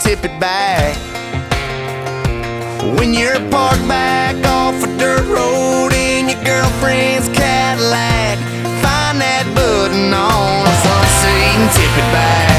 tip it back. When you're parked back off a dirt road in your girlfriend's Cadillac, find that button on the front seat and tip it back.